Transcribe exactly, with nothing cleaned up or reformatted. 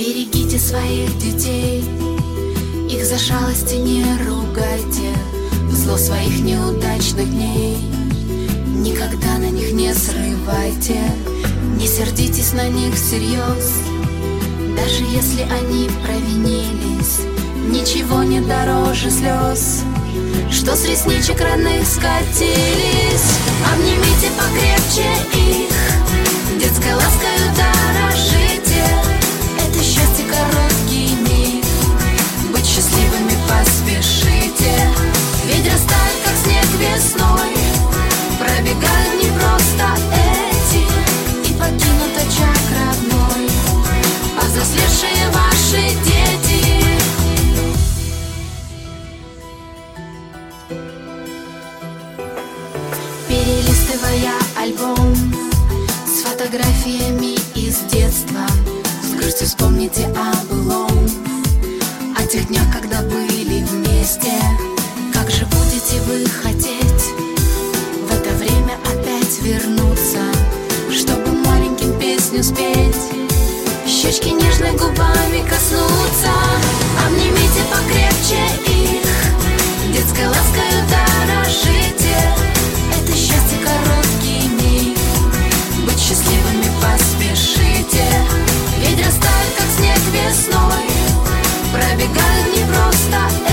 Берегите своих детей, их за шалости не ругайте, в зло своих неудачных дней никогда на них не срывайте. Не сердитесь на них всерьез, даже если они провинились. Ничего не дороже слез, что с ресничек родных скатились. Обнимите покрепче их, детской ласкою дорожите. Это счастье короткий миг, быть счастливыми поспешите. Ведь растают, как снег весной, пробегают не просто эти, и покинут очаг родной повзрослевшие ваши дети. Перелистывая альбом с фотографиями из детства, с грустью вспомните о былом, о тех днях, когда были вместе. Как же будете вы хотеть в это время опять вернуться, чтобы маленьким песню спеть, щечки нежной губами коснуться. Обнимите покрепче их, детской ласкою дорожите. Это счастье короткий миг, быть счастливыми поспешите. Ведь растают, как снег весной, пробегают не просто